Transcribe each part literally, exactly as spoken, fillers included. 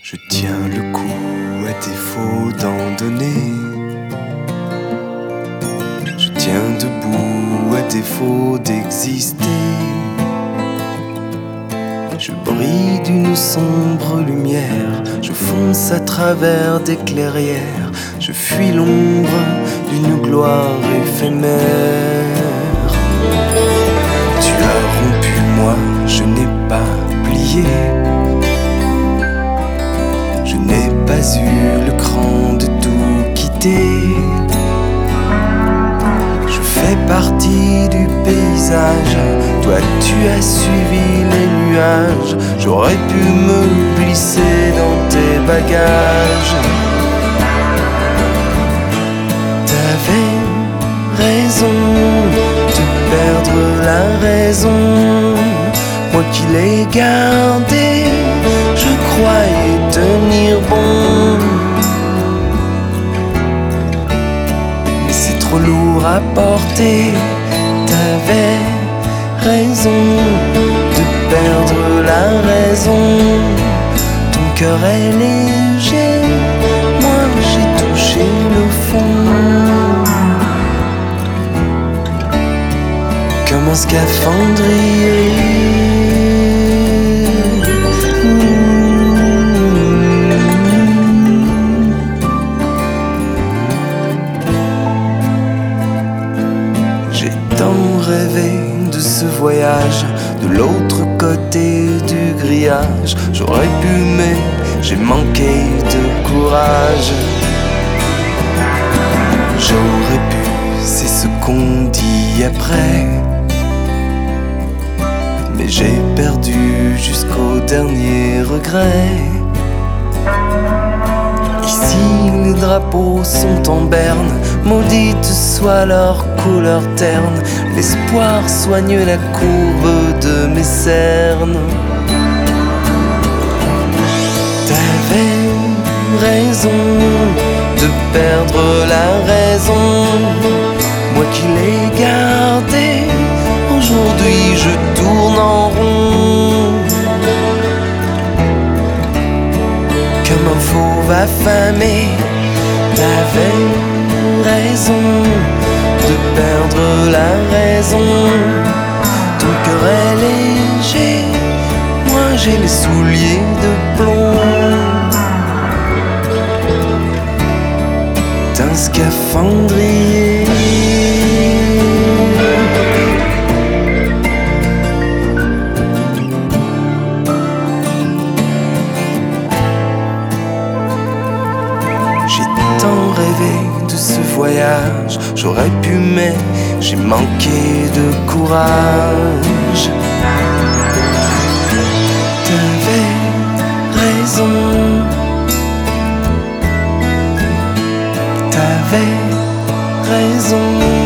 Je tiens le coup à défaut d'en donner. Je tiens debout à défaut d'exister. Je brille d'une sombre lumière, je fonce à travers des clairières, je fuis l'ombre d'une gloire éphémère. Tu as rompu, moi je n'ai pas plié. Je n'ai pas eu le cran de tout quitter. Je fais partie du paysage, toi tu as suivi les nuages. J'aurais pu me glisser dans tes bagages. T'avais raison de perdre la raison. Moi qui l'ai gardé, je croyais tenir bon. Mais c'est trop lourd à porter. T'avais raison de perdre la raison. Ton cœur est léger, moi j'ai touché le fond. Comme un scaphandrier. J'ai tant rêvé de ce voyage, de l'autre côté du grillage. J'aurais pu mais j'ai manqué de courage. J'aurais pu, c'est ce qu'on dit après. Mais j'ai perdu jusqu'au dernier regret. Ici les drapeaux sont en berne, maudite soit leur couleur terne. L'espoir soigne la courbe de mes cernes. T'avais raison de perdre la raison. Moi qui l'ai gardé, aujourd'hui je tourne en rond. Comme un fauve affamé. T'avais raison de perdre la raison. Ton cœur est léger, moi j'ai les souliers de plomb. D'un scaphandrier. J'ai tant rêvé de ce voyage, j'aurais pu mais j'ai manqué de courage. T'avais raison. T'avais raison.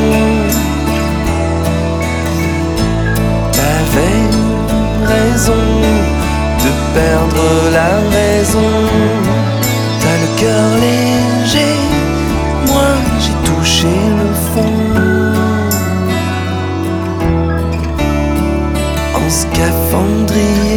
T'avais raison de perdre la raison. T'as le cœur léger, moi j'ai touché le fond. En scaphandrier.